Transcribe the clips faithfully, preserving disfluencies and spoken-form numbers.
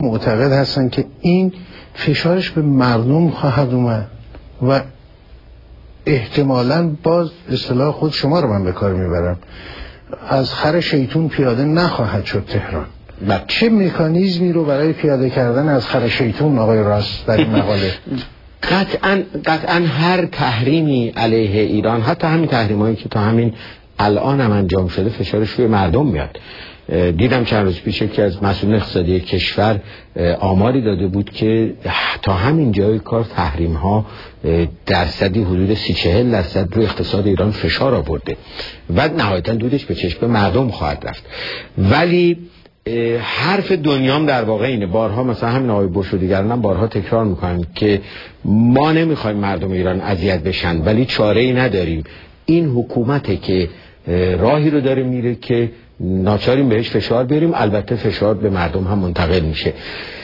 معتقد هستن که این فشارش به مردم خواهد اومد و احتمالاً باز اصطلاح خود شما رو من به کار میبرم، از خر شیطون پیاده نخواهد شد تهران. بله. چه مکانیزمی رو برای پیاده کردن از خر شیطون آقای راست در این مقاله؟ قطعاً قطعاً هر تحریمی علیه ایران، حتی همین تحریمایی که تا همین الان هم انجام شده، فشارش روی مردم میاد. دیدم چند روز پیش که از مسئول اقتصادی کشور آماری داده بود که تا همین جای کار تحریم ها درصدی حدود سی چهل درصد روی اقتصاد ایران فشار آورده و نهایتا دودش به چشم مردم خواهد رفت. ولی حرف دنیام در واقع اینه، بارها مثلا همین آقای بوش و دیگران هم بارها تکرار میکنن که ما نمیخوایم مردم ایران اذیت بشن ولی چاره ای نداریم. این حکومته که راهی رو داره میره که ناچاریم بهش فشار بیاریم، البته فشار به مردم هم منتقل میشه.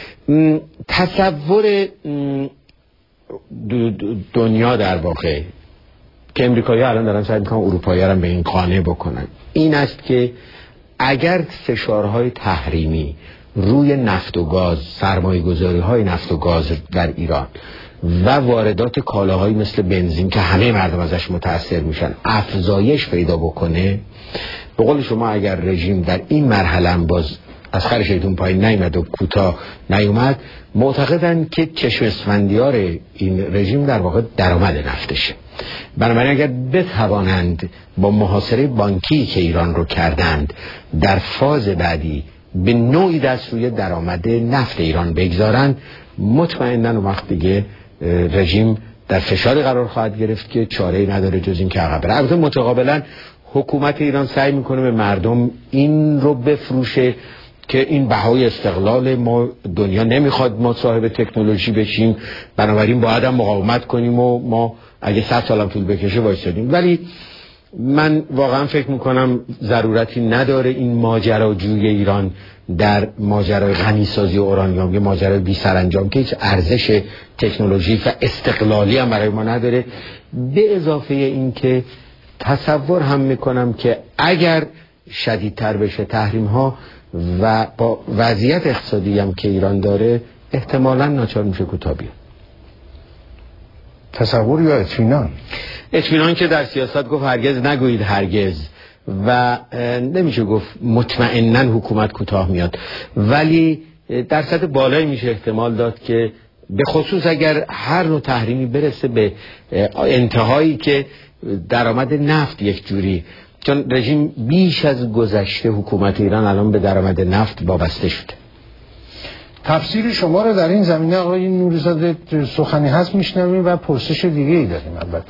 تصور دنیا در واقع که امریکایی الان دارن سعی میکنن اروپایی هم به این قانع بکنن این است که اگر فشارهای تحریمی روی نفت و گاز، سرمایه گذاری های نفت و گاز در ایران و واردات کالاهایی مثل بنزین که همه مردم ازش متاثر میشن افزایش پیدا بکنه، به قول شما اگر رژیم در این مرحله هم باز از خر شیطون پایین نیامد و کوتاه نیومد، معتقدن که چشم اسفندیار این رژیم در واقع درآمد نفتشه. بنابراین اگر بتوانند با محاصره بانکی که ایران رو کردند در فاز بعدی به نوعی دست روی درآمد نفت ایران بگذارند، مطمئناً اون وقت دیگه رژیم در فشار قرار خواهد گرفت که چاره‌ای نداره جز این که عقب بره. البته متقابلاً حکومت ایران سعی میکنه به مردم این رو بفروشه که این بهای استقلال ما، دنیا نمیخواد ما صاحب تکنولوژی بشیم، بنابراین باید هم مقاومت کنیم و ما اگه صد سالم طول بکشه وایسادیم. ولی من واقعا فکر میکنم ضرورتی نداره این ماجراجوی ایران در ماجرای غنیسازی اورانیوم، یه ماجرای بی سرانجام که هیچ ارزش تکنولوژیک و استقلالی هم برای ما نداره. به اضافه این که تصور هم میکنم که اگر شدیدتر بشه تحریم ها و با وضعیت اقتصادی هم که ایران داره، احتمالاً ناچار میشه کوتاه بیاد. تصور یا اطمینان؟ اطمینان که در سیاست گفت هرگز نگویید هرگز و نمیشه گفت مطمئناً حکومت کوتاه میاد، ولی درصد بالایی میشه احتمال داد که به خصوص اگر هر نوع تحریمی برسه به انتهایی که درآمد نفت یک جوری، چون رژیم بیش از گذشته حکومت ایران الان به درآمد نفت وابسته شده. تفسیر شما رو در این زمینه آقای نوری‌زاده سخنی هست میشنویم و پرسش دیگه ای داریم. البته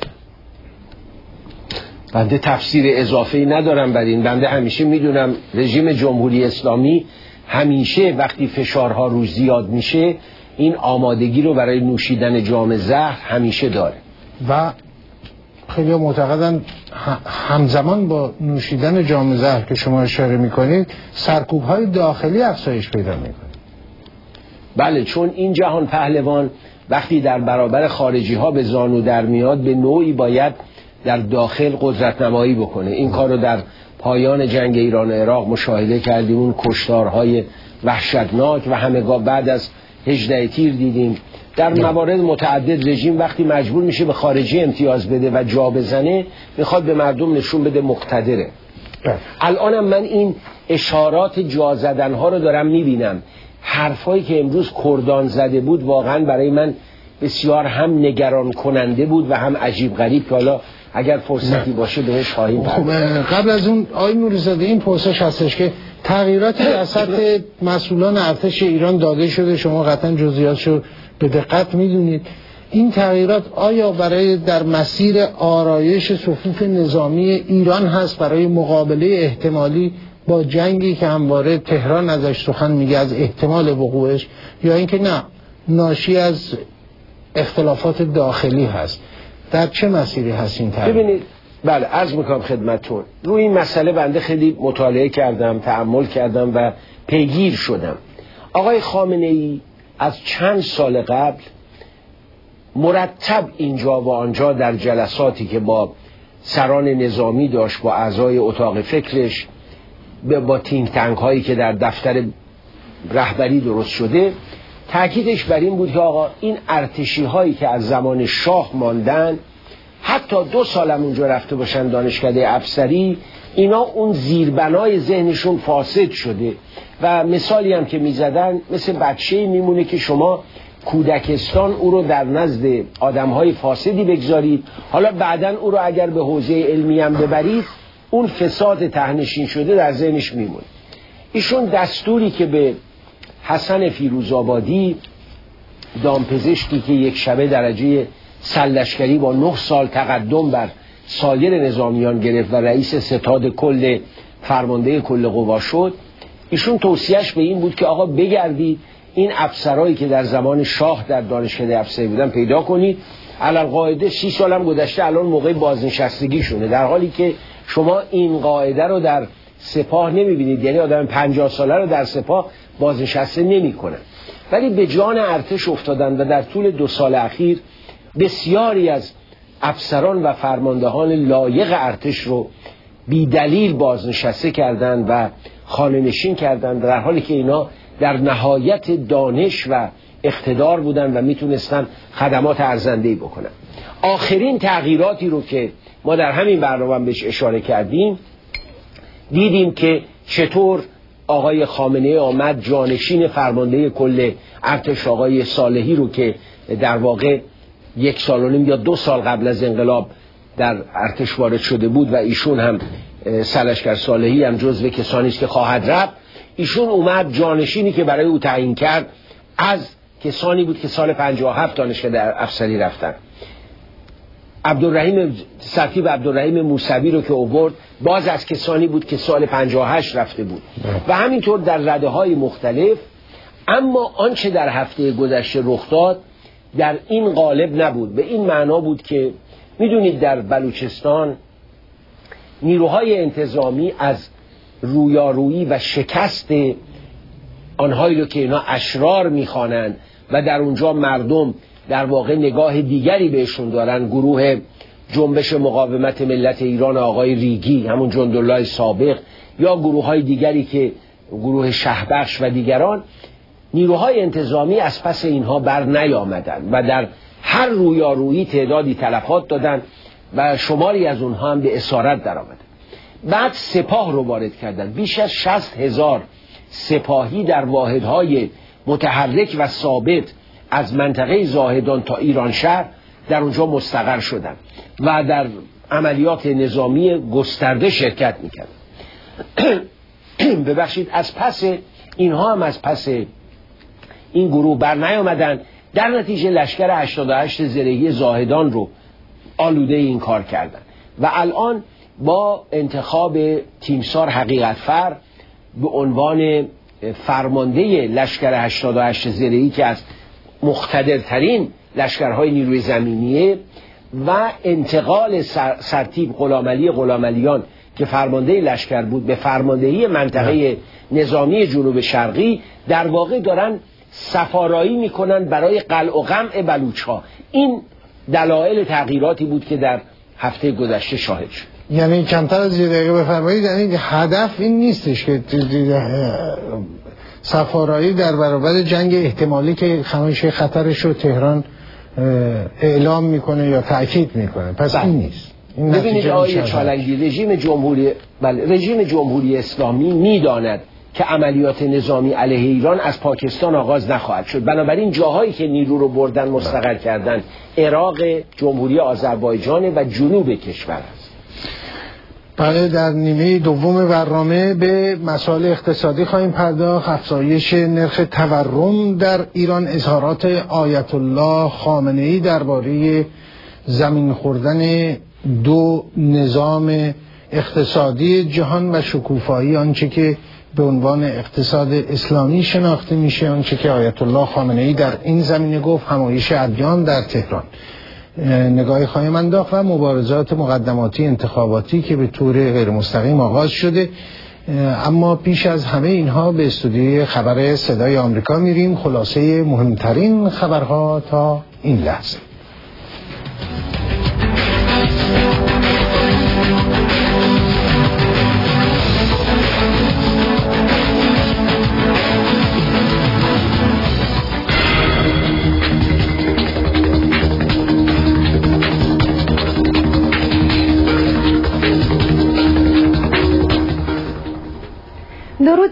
بنده تفسیر اضافه‌ای ندارم بر این. بنده همیشه میدونم رژیم جمهوری اسلامی همیشه وقتی فشارها روش زیاد میشه این آمادگی رو برای نوشیدن جام زهر همیشه داره و خیلی معتقدن همزمان با نوشیدن جام زهر که شما اشاره میکنید سرکوب‌های داخلی افزایش پیدا میکنه. بله، چون این جهان پهلوان وقتی در برابر خارجی ها به زانو در میاد به نوعی باید در داخل قدرت نمایی بکنه. این کار رو در پایان جنگ ایران و عراق مشاهده کردیم، اون کشتارهای وحشتناک و همگاه بعد از هجده تیر دیدیم. در موارد متعدد رژیم وقتی مجبور میشه به خارجی امتیاز بده و جا بزنه، میخواد به مردم نشون بده مقتدره. الانم من این اشارات جا زدن ها رو دارم میبینم. حرفایی که امروز کردان زده بود واقعا برای من بسیار هم نگران کننده بود و هم عجیب غریب که حالا اگر فرصتی باشه بهش خواهیم پرداخت. خب قبل از اون آقای نوری‌زاده این پرسش هستش که تغییراتی در سطح مسئولان ارتش ایران داده شده، شما قطعا جزئیاتشو به دقت میدونید. این تغییرات آیا برای در مسیر آرایش صفوف نظامی ایران هست برای مقابله احتمالی با جنگی که همواره تهران ازش سخن میگه از احتمال وقوعش، یا اینکه نه ناشی از اختلافات داخلی هست؟ در چه مسیری هست این تغییر؟ ببینید، بله عرض میکنم خدمتتون، روی این مسئله بنده خیلی مطالعه کردم، تأمل کردم و پیگیر شدم. آقای خامنه ای از چند سال قبل مرتب اینجا و آنجا در جلساتی که با سران نظامی داشت، با اعضای اتاق فکرش، با تینک تنک هایی که در دفتر رهبری درست شده، تأکیدش بر این بود که آقا این ارتشی هایی که از زمان شاه ماندن، حتی دو سالم اونجا رفته باشن دانشکده افسری، اینا اون زیربنای ذهنشون فاسد شده و مثالی هم که میزدن مثل بچه‌ای میمونه که شما کودکستان او رو در نزد آدم‌های فاسدی بگذارید، حالا بعداً او رو اگر به حوزه علمی هم ببرید اون فساد تهنشین شده در ذهنش میمونه. ایشون دستوری که به حسن فیروزآبادی، دامپزشکی که یک شبه درجه سرلشکری با نه سال تقدم بر سایر نظامیان گرفت و رئیس ستاد کل فرمانده کل قوا شد، ایشون توصیهش به این بود که آقا بگردید این افسرایی که در زمان شاه در دانشکده افسری بودن پیدا کنید. علالقاعده سی سال هم گذشته، الان موقع بازنشستگی شونه، در حالی که شما این قاعده رو در سپاه نمیبینید، یعنی آدم پنجاه ساله رو در سپاه بازنشسته نمی کنن. ولی به جان ارتش افتادن و در طول دو سال اخیر بسیاری از افسران و فرماندهان لایق ارتش رو بی دلیل بازنشسته کردند و خانه نشین کردند، در حالی که اینا در نهایت دانش و اقتدار بودن و میتونستن خدمات ارزنده‌ای بکنن. آخرین تغییراتی رو که ما در همین برنامه بهش اشاره کردیم، دیدیم که چطور آقای خامنه‌ای آمد جانشین فرمانده کل ارتش آقای صالحی رو که در واقع یک سال و نیم یا دو سال قبل از انقلاب در ارتش وارد شده بود و ایشون هم سرلشکر صالحی هم جزو کسانی است که خواهد رفت، ایشون اومد جانشینی که برای او تعیین کرد از کسانی بود که سال پنجاه و هفت دانشکده افسری رفتن. عبدالرحیم سرتیپ عبدالرحیم موسوی رو که آورد باز از کسانی بود که سال پنجاه و هشت رفته بود و همینطور در رده های مختلف. اما آنچه در هفته گذشته رخ داد در این قالب نبود، به این معنا بود که میدونید در بلوچستان نیروهای انتظامی از رویارویی و شکست آنهایی رو که اینا اشرار میخوانند و در اونجا مردم در واقع نگاه دیگری بهشون دارن، گروه جنبش مقاومت ملت ایران آقای ریگی، همون جندالله سابق، یا گروه های دیگری که گروه شهبخش و دیگران، نیروهای انتظامی از پس اینها بر نیامدن و در هر رویارویی تعدادی تلفات دادن و شماری از اونها هم به اسارت در آمدن. بعد سپاه رو وارد کردن، بیش از شصت هزار سپاهی در واحدهای متحرک و ثابت از منطقه زاهدان تا ایران شهر در اونجا مستقر شدن و در عملیات نظامی گسترده شرکت میکردن. ببخشید، از پس اینها هم از پس این گروه بر نیامدن، در نتیجه لشکر هشتاد و هشت زرهی زاهدان رو آلوده این کار کردن و الان با انتخاب تیمسار حقیقتفر به عنوان فرمانده لشکر هشتاد و هشت زرهی که از مقتدرترین لشکرهای نیروی زمینیه و انتقال سر، سرتیپ غلامعلی غلامعلیان که فرمانده لشکر بود به فرماندهی منطقه نظامی جنوب شرقی، در واقع دارن سفارایی میکنن برای قلع و قمع بلوچ‌ها. این دلایل تغییراتی بود که در هفته گذشته شاهد شد. یعنی کمتر از یه دقیقه بفرمایید، یعنی هدف این نیستش که سفارایی در برابر جنگ احتمالی که خمینی خطرش رو تهران اعلام میکنه یا تأکید میکنه، پس بله. این نیست. این ببینید آقای چالنگی، رژیم جمهوری بله رژیم جمهوری اسلامی میداند که عملیات نظامی علیه ایران از پاکستان آغاز نخواهد شد، بنابراین جاهایی که نیرو رو بردن مستقر کردن عراق، جمهوری آذربایجان و جنوب کشور است. بله، در نیمه دوم برنامه به مسائل اقتصادی خواهیم پرداخت. افزایش نرخ تورم در ایران، اظهارات آیت الله خامنه‌ای درباره زمین خوردن دو نظام اقتصادی جهان و شکوفایی آنچه که به عنوان اقتصاد اسلامی شناخته میشه، آنچه که آیت الله خامنه‌ای در این زمینه گفت، همایش ادیان در تهران نگاهی خواهیم انداخت و مبارزات مقدماتی انتخاباتی که به طور غیر مستقیم آغاز شده. اما پیش از همه اینها به استودیوی خبر صدای آمریکا میریم، خلاصه مهمترین خبرها تا این لحظه.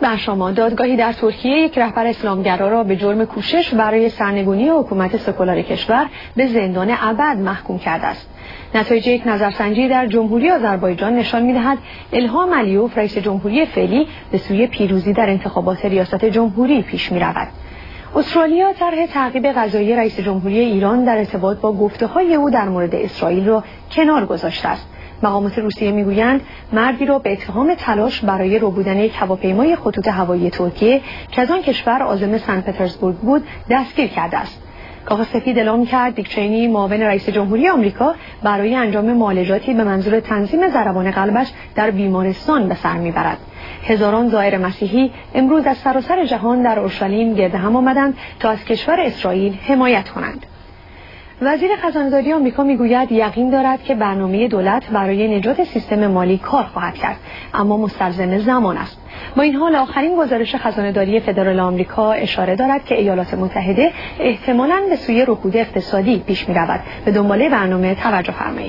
بر شما. دادگاهی در ترکیه یک رهبر اسلامگرا را به جرم کوشش برای سرنگونی حکومت سکولار کشور به زندان ابد محکوم کرده است. نتایج یک نظرسنجی در جمهوری آذربایجان نشان می‌دهد الهام علیوف رئیس جمهوری فعلی به سوی پیروزی در انتخابات ریاست جمهوری پیش می‌رود. استرالیا طرح تعقیب قضایی رئیس جمهوری ایران در ارتباط با گفته‌های او در مورد اسرائیل را کنار گذاشته است. مقامات روسیه میگویند مردی را به اتهام تلاش برای ربودن یک هواپیمای خطوط هوایی ترکیه که از آن کشور عازم سن پترزبورگ بود دستگیر کرده است. کاخ سفید اعلام کرد دیک چینی معاون رئیس جمهوری آمریکا برای انجام معالجاتی به منظور تنظیم ضربان قلبش در بیمارستان به سر میبرد. هزاران زائر مسیحی امروز از سراسر جهان در اورشلیم گرد هم آمدند تا از کشور اسرائیل حمایت کنند. وزیر خزانه‌داری آمریکا میگوید یقین دارد که برنامه دولت برای نجات سیستم مالی کار خواهد کرد، اما مستلزم زمان است. با این حال آخرین گزارش خزانه‌داری فدرال آمریکا اشاره دارد که ایالات متحده احتمالاً به سوی رکود اقتصادی پیش می‌رود. به دنباله برنامه توجه فرمایید.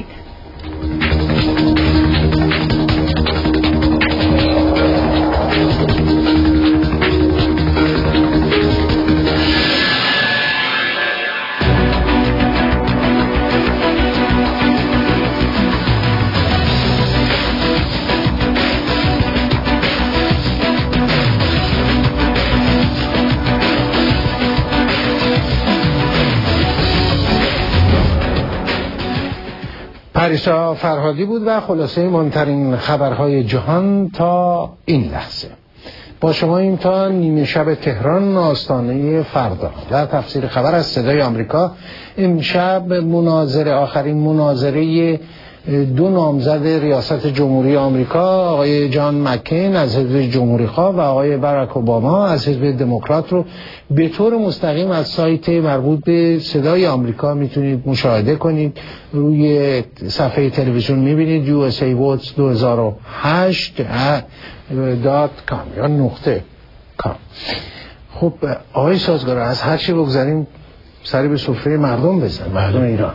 پریسا فرهادی بود و خلاصه مهمترین خبرهای جهان تا این لحظه. با شما این تا نیمه شب تهران آستانه فردا در تفسیر خبر از صدای آمریکا. امشب مناظره آخرین مناظره دو نامزد ریاست جمهوری آمریکا، آقای جان مکین از حزب جمهوری‌خواه و آقای باراک اوباما از حزب دموکرات رو به طور مستقیم از سایت مربوط به صدای آمریکا میتونید مشاهده کنید. روی صفحه تلویزیون میبینید یو اس ای ووتس دو هزار و هشت دات کام یا نقطه کام. خب آقای سازگار، از هر چی بگذاریم سری به سفره مردم بزن، مردم ایران.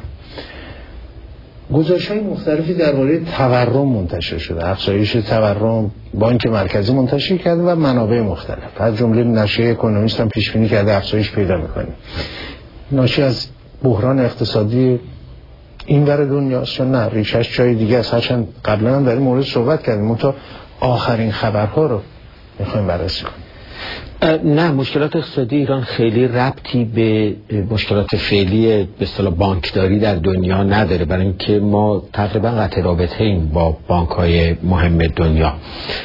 گزارش‌های مختلفی درباره تورم منتشر شده. افزایش تورم بانک مرکزی منتشر کرده و منابع مختلف از جمله نشریه اکونومیست هم پیش بینی کرده افزایش پیدا می‌کنه. ناشی از بحران اقتصادی این ور دنیاست یا نه ریشش جای دیگه است؟ هرچند قبلا هم در این مورد صحبت کردیم، منتها آخرین خبرها رو می‌خوایم بررسی کنیم. نه، مشکلات اقتصادی ایران خیلی ربطی به مشکلات فعلی به اصطلاح بانکداری در دنیا نداره، برای اینکه ما تقریبا قطع رابطه ایم با بانک‌های مهم دنیا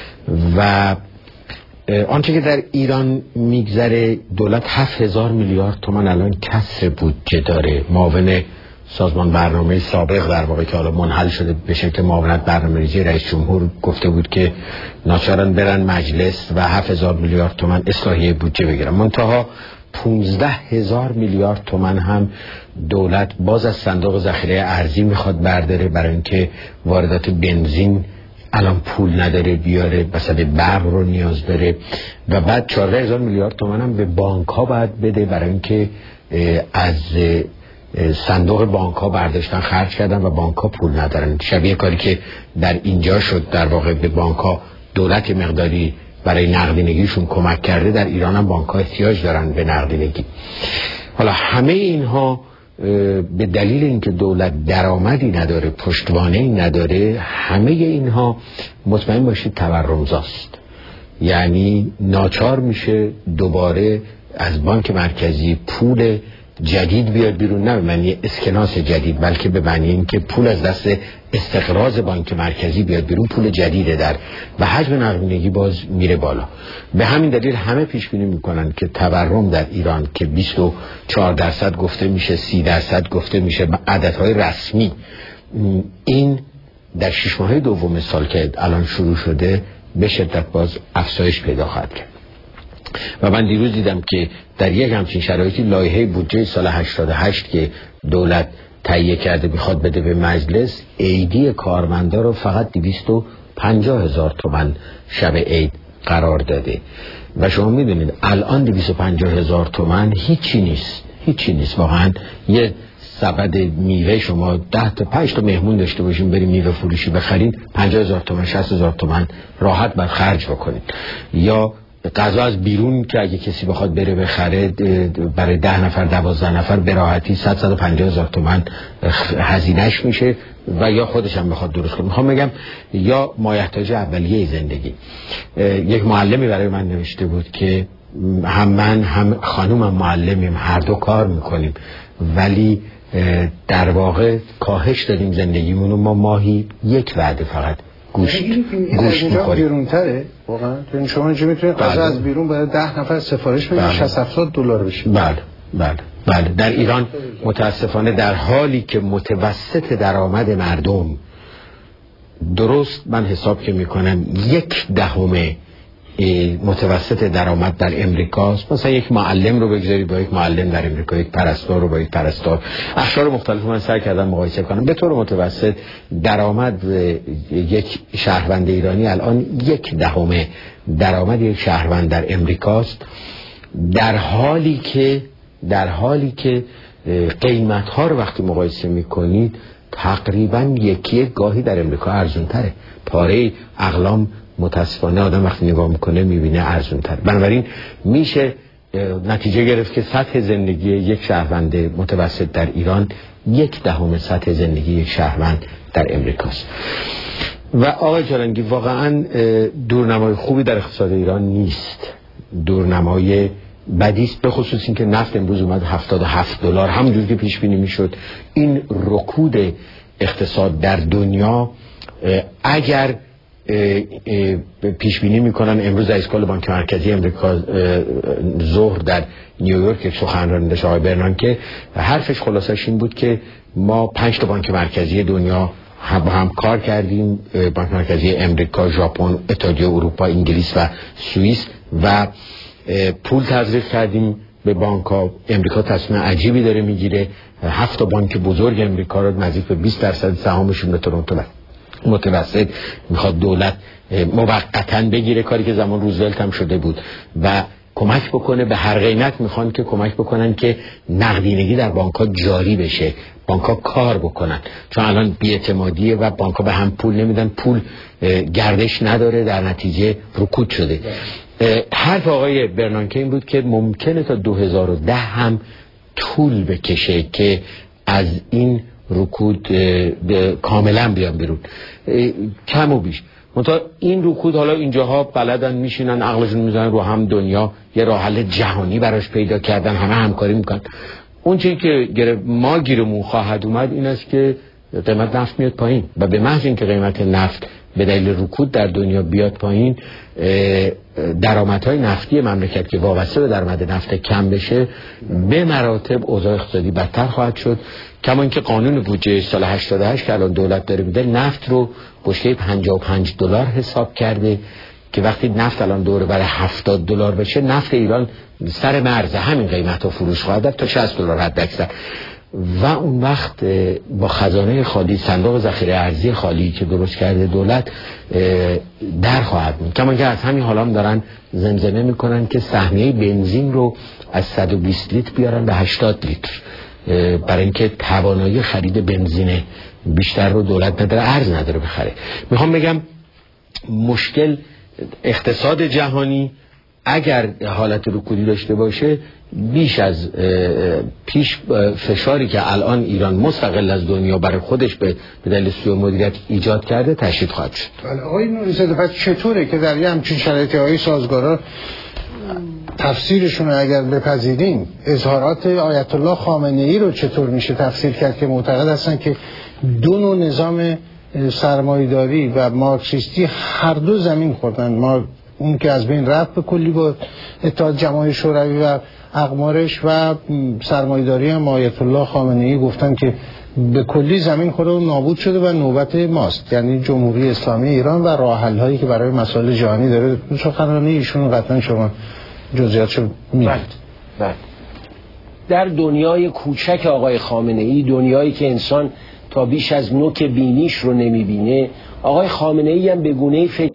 و آنچه که در ایران میگذره، دولت هفت هزار میلیارد تومان الان کسر بودجه داره. معاون سازمان برنامه سابق در واقع که حالا منحل شده به شکل معاونت برنامه‌ریزی رئیس جمهور گفته بود که ناچارن برن مجلس و هفت هزار میلیارد تومان اصلاحیه بودجه بگیرن. منتها پانزده هزار میلیارد تومان هم دولت باز از صندوق ذخیره ارزی میخواد برداره، برای اینکه واردات بنزین الان پول نداره بیاره، مثلا برق رو نیاز داره و بعد چهارده هزار میلیارد تومان هم به بانک ها باید بده، برای اینکه از صندوق بانک ها برداشتن خرج کردن و بانک ها پول ندارن. شبیه کاری که در اینجا شد، در واقع به بانک ها دولت مقداری برای نقدینگیشون کمک کرده، در ایران هم بانک ها احتیاج دارن به نقدینگی. حالا همه اینها به دلیل اینکه دولت درآمدی نداره، پشتوانه‌ای نداره، همه اینها مطمئن باشید تورمزاست. یعنی ناچار میشه دوباره از بانک مرکزی پول جدید بیاد بیرون، نه به معنی اسکناس جدید، بلکه به معنی این که پول از دست استقراض بانک مرکزی بیاد بیرون، پول جدیده در و حجم نقدینگی باز میره بالا. به همین دلیل همه پیش بینی میکنن که تورم در ایران که بیست و چهار درصد گفته میشه، سی درصد گفته میشه، به عددهای رسمی، این در شش ماه دوم سال که الان شروع شده به شدت باز افزایش پیدا خواهد کرد. و من دیروز دیدم که در یک همچین شرایطی لایحه بودجه سال هشتاد و هشت که دولت تهیه کرده میخواد بده به مجلس، عیدی کارمندا رو فقط دویست و پنجاه هزار تومان شب عید قرار داده و شما میدونید الان دویست و پنجاه هزار تومان هیچی نیست، هیچی نیست واقعا. یه سبد میوه شما ده تا پنج تا مهمون داشته باشین بریم میوه فروشی بخرید، پنجاه هزار تومان شصت هزار تومان راحت بر خرج بکنید. یا غذا از بیرون که اگه کسی بخواد بره بخره برای ده نفر دوازده نفر به راحتی صد صد و پنجاه هزار تومان هزینهش میشه و یا خودش هم بخواد درست کنه. میخوام بگم یا مایحتاج اولیه زندگی. یک معلمی برای من نوشته بود که هم من هم خانومم معلمیم، هر دو کار میکنیم ولی در واقع کاهش دادیم زندگیمون و ما ماهی یک وعده فقط گوشت گوشت میخوریم. بیرونتره واقعا. یعنی شما اینجا میتونید غذا از بیرون برای ده نفر سفارش بدید شصت هفتاد دلار بشه. بله بله بله. در ایران متاسفانه در حالی که متوسط درآمد مردم درست من حساب که میکنم یک دهم متوسط درآمد در امریکاست، مثلا یک معلم رو بگذاری با یک معلم در امریکا، یک پرستار رو با یک پرستار، اقشار مختلف من سعی کردم مقایسه کنم. به طور متوسط درآمد یک شهروند ایرانی الان یک دهم درآمد یک شهروند در امریکاست، در حالی که در حالی که قیمت ها رو وقتی مقایسه میکنید تقریبا یکی گاهی در امریکا ارزون تره. پاره اقلام متاسفانه آدم وقتی نگاه میکنه میبینه ارزون تر. بنابراین میشه نتیجه گرفت که سطح زندگی یک شهروند متوسط در ایران یک دهم سطح زندگی یک شهروند در امریکاست. و آقای جالنگی واقعا دورنمای خوبی در اقتصاد ایران نیست، دورنمای بدیست، به خصوص این که نفت امروز اومد هفتاد و هفت دلار همونجوری که پیش بینی میشد. این رکود اقتصاد در دنیا اگر پیش بینی میکنن، امروز رئیس کل بانک مرکزی امریکا ظهر در نیویورک یک سخنرانی داشت آقای برنانکه، حرفش خلاصش این بود که ما پنج تا بانک مرکزی دنیا هم هم کار کردیم، بانک مرکزی امریکا، ژاپن، اتحادیه اروپا، انگلیس و سوئیس، و پول تزریق کردیم به بانک ها. امریکا تصمیم عجیبی داره میگیره، هفت تا بانک بزرگ امریکا رو نزدیک به بیست درصد سهامشون به تورنتو متوسط میخواد دولت موقتا بگیره، کاری که زمان روزولت هم شده بود، و کمک بکنه. به هر قیمت میخوان که کمک بکنن که نقدینگی در بانک ها جاری بشه، بانک ها کار بکنن، چون الان بی‌اعتمادیه و بانک ها به هم پول نمیدن، پول گردش نداره، در نتیجه رکود شده. حرف آقای برنانکه این بود که ممکنه تا دو هزار و ده هم طول بکشه که از این رکود کاملا بیان بیرون، کم و بیش. منتها این رکود حالا اینجاها بلدن میشینن عقلشون میزنن رو هم، دنیا یه راه حل جهانی براش پیدا کردن، همه همکاری میکنن. اون چیزی که ما گیرمون خواهد اومد این است که قیمت نفت میاد پایین، و به محض اینکه قیمت نفت به دلیل رکود در دنیا بیاد پایین، درآمدهای نفتی مملکت که وابسته به درآمد نفت کم بشه، به مراتب اوضاع اقتصادی بدتر خواهد شد. کما اینکه قانون بودجه سال هشتاد و هشت که الان دولت داره میده، نفت رو بشکه پنجاه و پنج دلار حساب کرده که وقتی نفت الان دوره برای هفتاد دلار بشه، نفت ایران سر مرز همین قیمت ها فروش خواهد داد تا شصت دلار حد اکثر. و اون وقت با خزانه خالی، صندوق ذخیره ارزی خالی که درست کرده دولت، در خواهد بود. کما اینکه از همین حالا هم دارن زمزمه میکنن که سهمیه بنزین رو از صد و بیست لیتر بیارن به هشتاد لیتر، برای اینکه توانایی خرید بنزین بیشتر رو دولت نداره، ارز نداره بخره. میخوام بگم مشکل اقتصاد جهانی اگر حالت رکودی داشته باشه، بیش از پیش فشاری که الان ایران مستقل از دنیا برای خودش به دلیل سوء مدیریت ایجاد کرده تشدید خواهد شد. بله آقای نوری‌زاده، پس چطوره که در یه همچین شرایطی های سازگارا تفسیرشون اگر بپذیریم، اظهارات آیت الله خامنه ای رو چطور میشه تفسیر کرد که معتقد هستن که دو نوع نظام سرمایه‌داری و مارکسیستی هر دو زمین خوردن؟ ما اون که از بین رفت به کلی با اتحاد جماهیر شوروی و اقمارش، و سرمایه‌داری هم آیت الله خامنه ای گفتن که به کلی زمین خورده و نابود شده و نوبت ماست، یعنی جمهوری اسلامی ایران و راه حل هایی که برای مسائل جهانی داره. سخنرانی ایشون قطعا شما جزئیاتشو می‌دونید. بله. در دنیای کوچک آقای خامنه ای، دنیایی که انسان تا بیش از نوک بینیش رو نمیبینه، آقای خامنه ای هم به گونه‌ای فکر